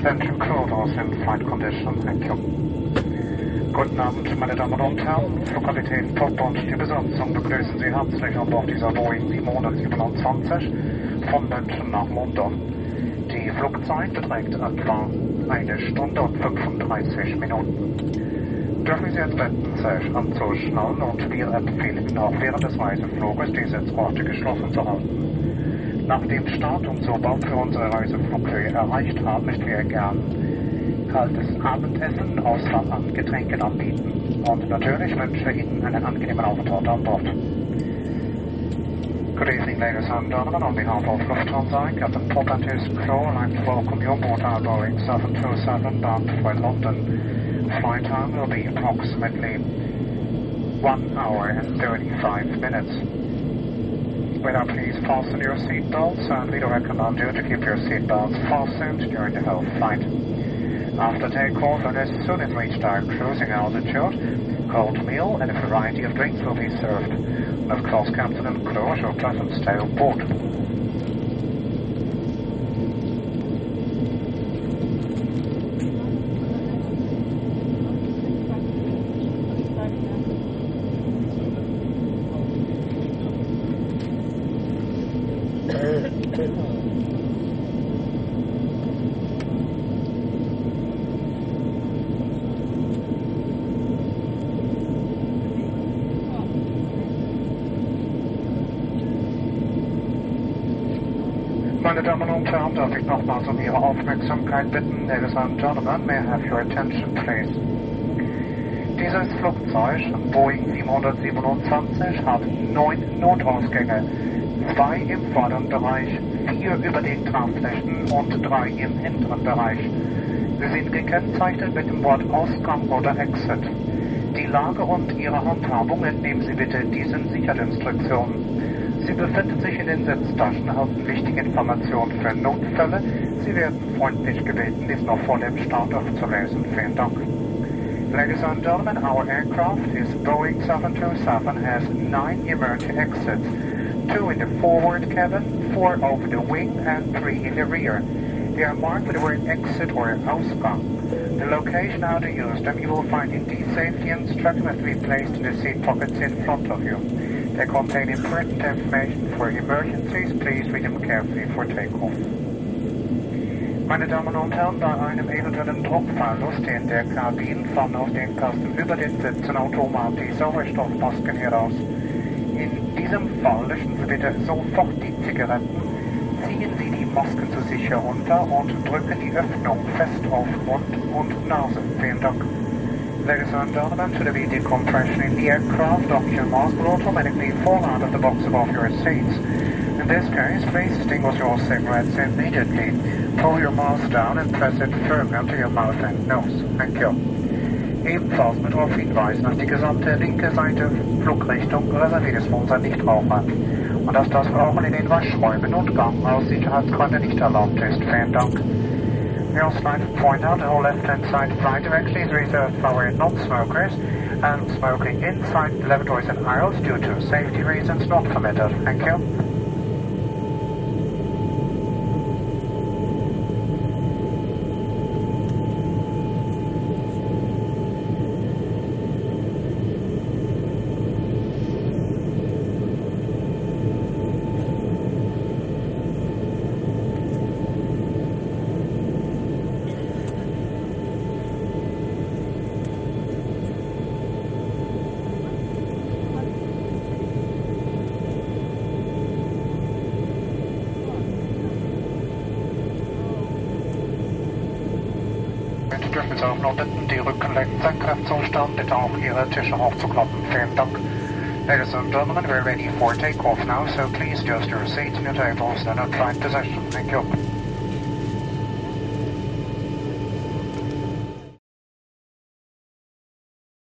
Attention crew those in flight condition. Thank you. Guten Abend, meine Damen und Herren. Flugkapitän Todd und die Besatzung begrüßen Sie herzlich an Bord dieser Boeing 727 von München nach London. Die Flugzeit beträgt etwa 1 Stunde und 35 Minuten. Dürfen Sie jetzt bitten, sich anzuschnallen und wir empfehlen Ihnen auch während des Reisefluges die Sitzorte geschlossen zu halten. Nach dem Start und sobald wir unsere Reiseflughöhe erreicht haben, möchten wir gern kaltes Abendessen, Auswahl an Getränken anbieten. Und natürlich wünsche ich Ihnen einen angenehmen Aufenthalt an Bord. Good evening, ladies and gentlemen. On behalf of Lufthansa, Captain Todd and his crew, I'd like to welcome you aboard our Boeing 727 bound for London. Flight time will be approximately 1 hour and 35 minutes. We now please fasten your seatbelts, and we do recommend you to keep your seatbelts fastened during the whole flight. After takeoff and as soon as we reach our cruising altitude, cold meal and a variety of drinks will be served. Of course, Captain and crew wish you a pleasant stay on board. Meine Damen und Herren, darf ich nochmals um Ihre Aufmerksamkeit bitten. Ladies and gentlemen, may I have your attention, please? Dieses Flugzeug, Boeing 727, hat 9 Notausgänge, 2 im vorderen Bereich, 4 über den Tragflächen und 3 im hinteren Bereich. Sie sind gekennzeichnet mit dem Wort Ausgang oder Exit. Die Lage und Ihre Handhabung entnehmen Sie bitte diesen Sicherheitsinstruktionen. Sie befinden sich in den Sitztaschen, erhalten wichtige Informationen für Notfälle. Sie werden freundlich gebeten, dies noch vor dem Start aufzulesen. Vielen Dank. Ladies and gentlemen, our aircraft is Boeing 727 has 9 emergency exits, 2 in the forward cabin, 4 over the wing, and 3 in the rear. They are marked with the word exit or Ausgang. The location how to use them you will find in the safety instruction that will be placed in the seat pockets in front of you. They contain important information for emergencies. Please read them carefully for takeoff. Meine Damen und Herren, bei einem eventuellen Druckverlust in der Kabine fallen aus den Kasten über den Sitzen automatisch Sauerstoffmasken heraus. In diesem Fall löschen Sie bitte sofort die Zigaretten, ziehen Sie die Masken zu sich herunter und drücken die Öffnung fest auf Mund und Nase. Vielen Dank. Ladies and gentlemen, to the decompression in the aircraft, oxygen mask will automatically fall out of the box above your seats. In this case, please extinguish your cigarettes immediately. Pull your mask down and press it firmly onto your mouth and nose. Thank you. Ebenfalls mit darauf hinweisen, dass die gesamte linke Seite Flugrichtung reserviert ist für unsere Nichtraucher und dass das Rauchen in den Waschräumen und Gang aus Sicherheitsgründen nicht erlaubt ist. Vielen Dank. We also like to point out the whole left-hand side flight direction is reserved for our non-smokers, and smoking inside the lavatories and aisles due to safety reasons not permitted. Thank you. Dürfen Sie auch noch bitten, die Rückenlehnen senkrecht zu stellen, bitte auch Ihre Tische hochzuklappen. Vielen Dank. Ladies and gentlemen, we're ready for takeoff now, so please adjust your seats and your tables in an upright position. Thank you.